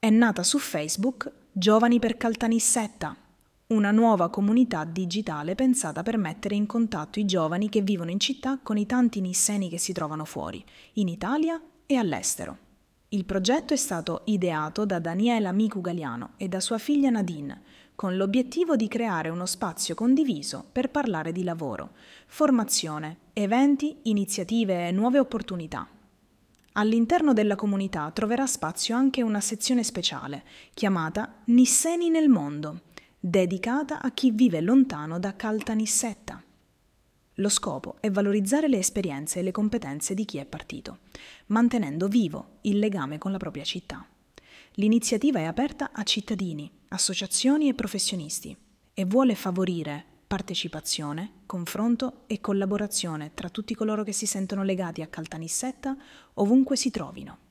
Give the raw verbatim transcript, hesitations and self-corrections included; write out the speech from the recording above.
è nata su Facebook Giovani per Caltanissetta, una nuova comunità digitale pensata per mettere in contatto i giovani che vivono in città con i tanti nisseni che si trovano fuori, in Italia e all'estero. Il progetto è stato ideato da Daniela Micu Galiano e da sua figlia Nadine, con l'obiettivo di creare uno spazio condiviso per parlare di lavoro, formazione, eventi, iniziative e nuove opportunità. All'interno della comunità troverà spazio anche una sezione speciale, chiamata Nisseni nel Mondo, dedicata a chi vive lontano da Caltanissetta. Lo scopo è valorizzare le esperienze e le competenze di chi è partito, mantenendo vivo il legame con la propria città. L'iniziativa è aperta a cittadini, associazioni e professionisti e vuole favorire partecipazione, confronto e collaborazione tra tutti coloro che si sentono legati a Caltanissetta ovunque si trovino.